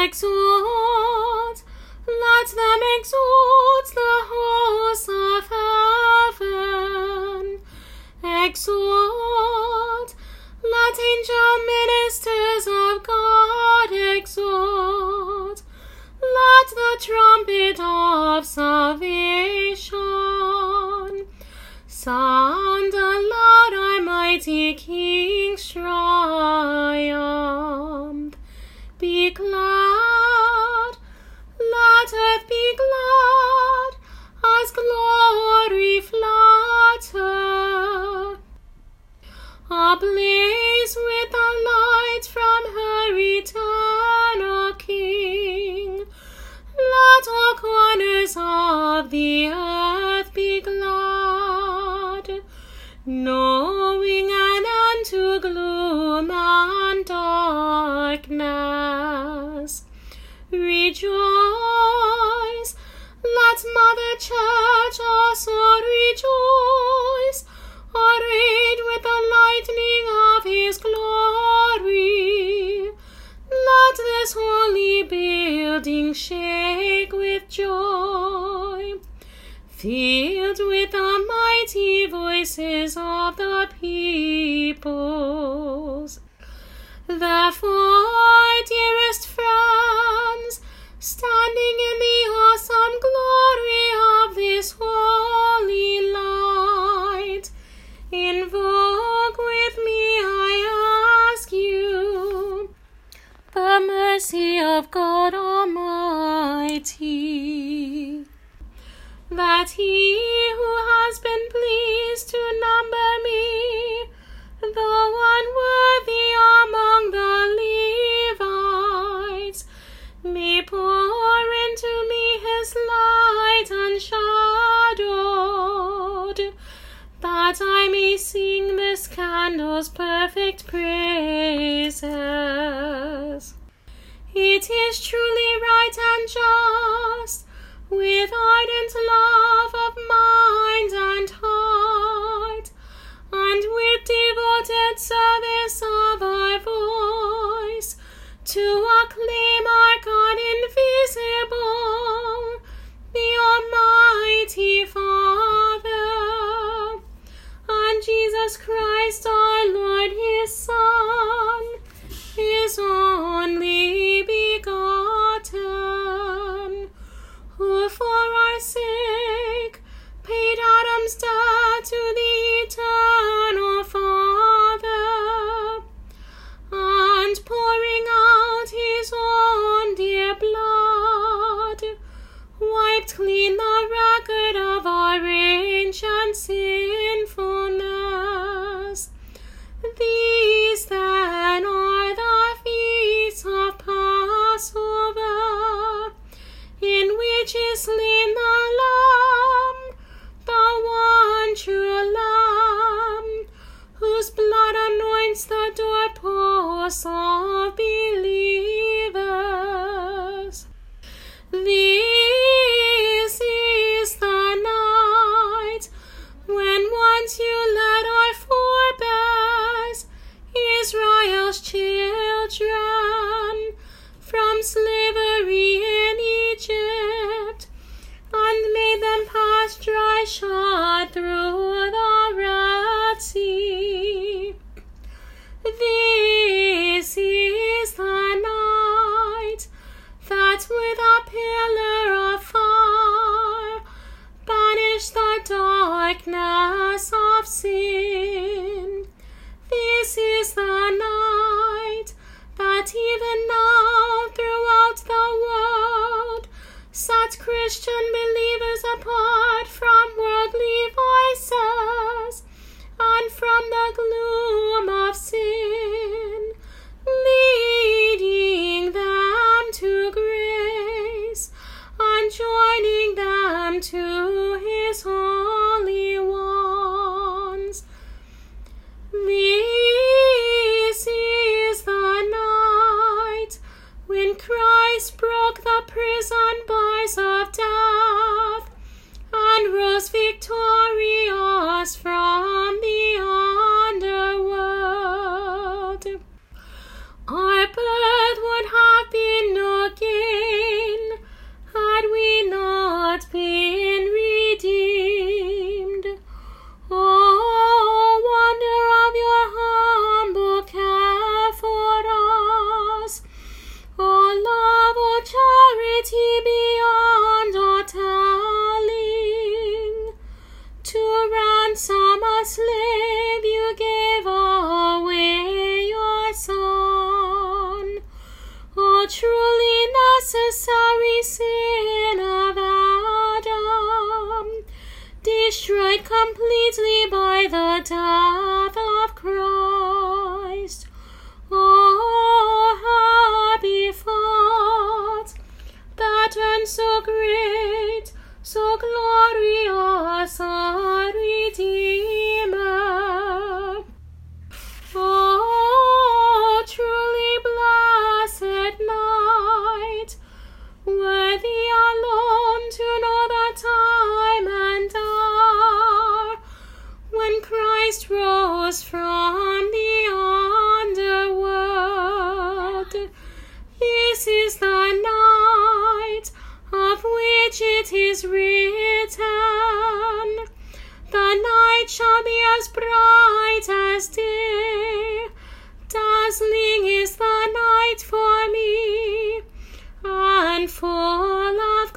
Exalt, let them exalt the hosts of heaven. Exalt, let angel ministers of God exalt. Let the trumpet of salvation sound aloud, our mighty King's triumph. Be glad, let earth be glad, as glory flutter. Ablaze with the light from her eternal King, let all corners of the earth be glad, knowing an end to gloom and darkness. Rejoice, let Mother Church also rejoice, arrayed with the lightning of his glory. Let this holy building shake with joy, filled with the mighty voices of the peoples. Therefore, dearest friends, standing in the awesome glory of this holy light, invoke with me, I ask you, the mercy of God Almighty, that he who has been pleased to number me, though unworthy among the Levites, may pour into me his light unshadowed, that I may sing this candle's perfect praises. It is truly right and just, with ardent love of mind and heart, and with devoted service of our voice, to acclaim our God invisible, the Almighty Father, and Jesus Christ our Lord, his Son, his only begotten, who for our sake paid Adam's debt to the eternal Father, and pouring out his own dear blood, wiped clean the record of our ancient sinfulness. These then are the feasts of Passover, in which is slain the Lamb, the one true Lamb, whose blood anoints the doorposts of believers. This is the night when once you led our forebears, Israel's children, from slavery in Egypt, and made them pass dry shod through the Red Sea. This is the night that with a pillar of fire banished the darkness of sin. This is the night that even now throughout the world sets Christian believers apart from worldly vices and from the gloom of sin, leading them to grace and joining them to his holy ones. This is the night when Christ broke the prison bars of death and rose victorious from the underworld. Our birth would have been no truly necessary sin of Adam, destroyed completely by the death of Christ. Oh, happy thought, that and so great, so glorious a Redeemer. Oh, truly blessed night, worthy alone to know the time and hour when Christ rose from the underworld. This is the night of which it is written, the night shall be as bright as day. Dazzling is the night for me, and full of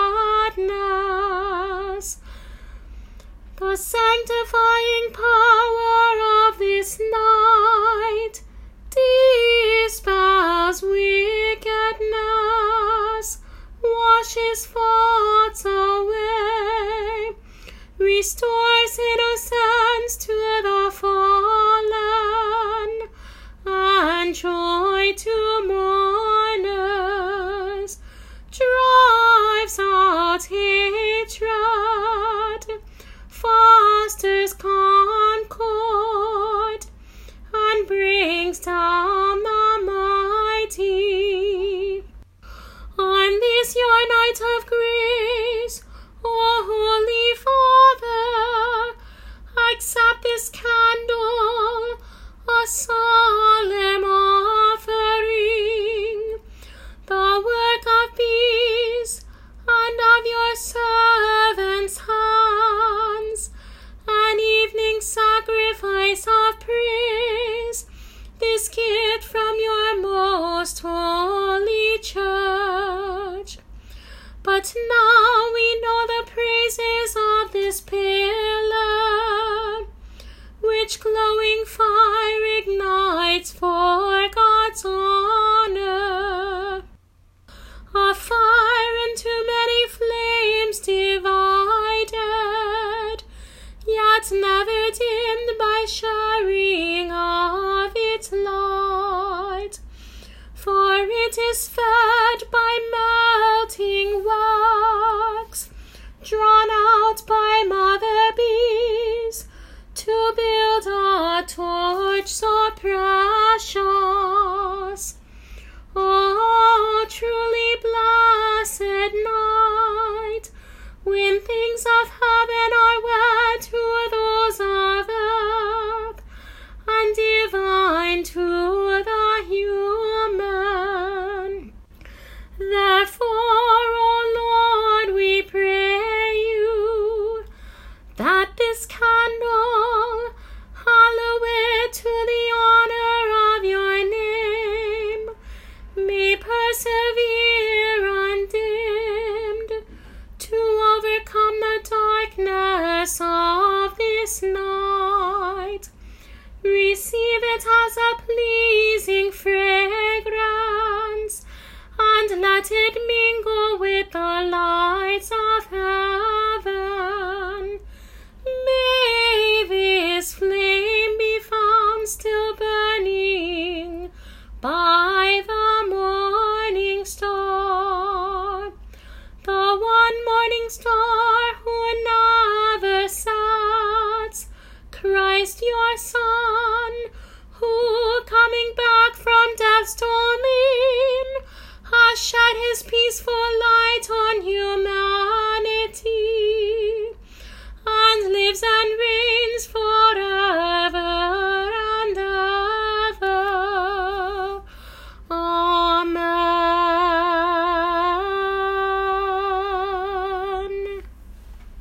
gladness. The sanctifying power of this night dispels wickedness, washes faults away, restores innocence to the fallen, and joy to mourners, drives out hatred, fosters concord, and brings down the mighty. On this your night of grace, O Holy Father, accept this candle, a solemn offering, the work of peace, and of your servants' hands, an evening sacrifice of praise, this gift from your most holy church. But now we know the praises of this pillar, which glowing fire ignites for God's honor, a fire into many flames divided, yet never dimmed by sharing of its light. For it is fed by melting wax, drawn out by mother bees, to build a torch so precious. Oh, truly blessed night, when things of heaven are wed to those of earth, and divine to the human. Therefore, O Lord, we pray you, that this candle, hallowed to the honor of your name, may persevere undimmed to overcome the darkness of this night. Receive it as a pleasing fragrance, and let it mingle with the lights of heaven. May this flame be found still burning by the morning star, the one morning star who never sets, Christ your Son, who coming back from death's domain has shed his peaceful light on you